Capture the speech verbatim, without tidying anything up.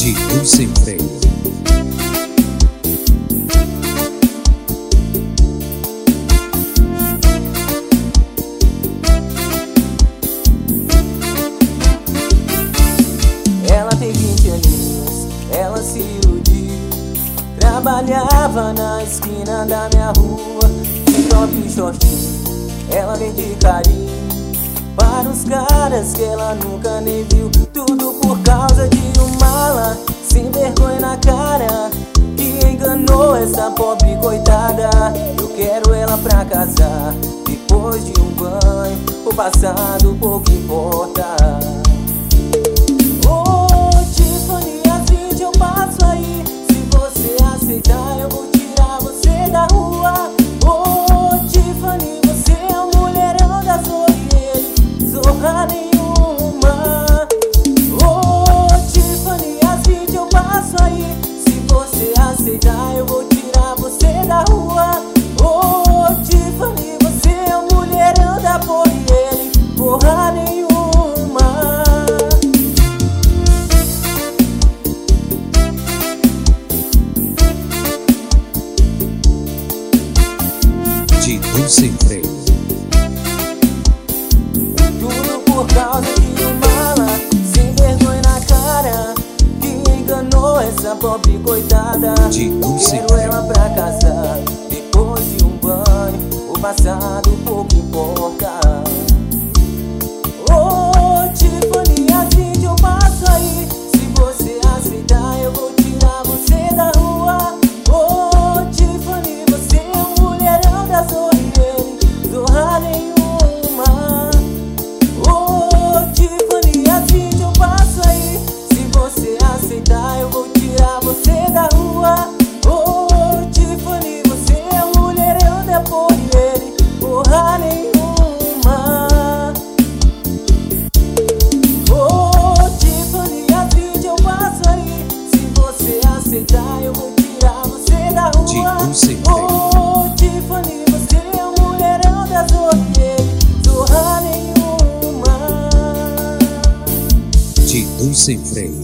de um sem freio. Ela tem vinte aninhos, ela se iludiu. Trabalhava na esquina da minha rua, de top e shortinho. Ela vende carinho para os caras que ela nunca nem viu. Tudo por causa de um mala sem vergonha na cara, que enganou essa pobre coitada. Eu quero ela pra casar, depois de um banho. O passado pouco importa. Ô Tiffany, às vinte eu passo aí. Se você aceitar eu vou tirar você da rua. Ô Tiffany, você é um mulherão da Zoriele, zorra nenhuma. Ô Tiffany, às vinte eu passo aí. Se você aceitar eu vou tirar você da rua. Ô Tiffany, você é um mulherão da Zoriele, porra nenhuma. De um sem freio. Tudo por causa de um mala sem vergonha na cara, que enganou essa pobre coitada. De um sem Quero freio. ela pra casar, depois de um banho. O passado pouco importa. Ô Tiffany, às vinte eu passo aí. Se você aceitar eu vou tirar você da rua. Ô Tiffany, você é um mulherão da Zoriele, zorra nenhuma. Ô Tiffany, às vinte eu passo aí. Se você aceitar eu vou tirar você da rua. Ô Tiffany, você é um mulherão da Zoriele, porra nenhuma. Ô Tiffany, às vinte eu passo aí. Se você aceitar eu vou tirar você da rua. De um sem freio. Ô Tiffany, você é um mulherão da Zoriele, zorra nenhuma. De um sem freio.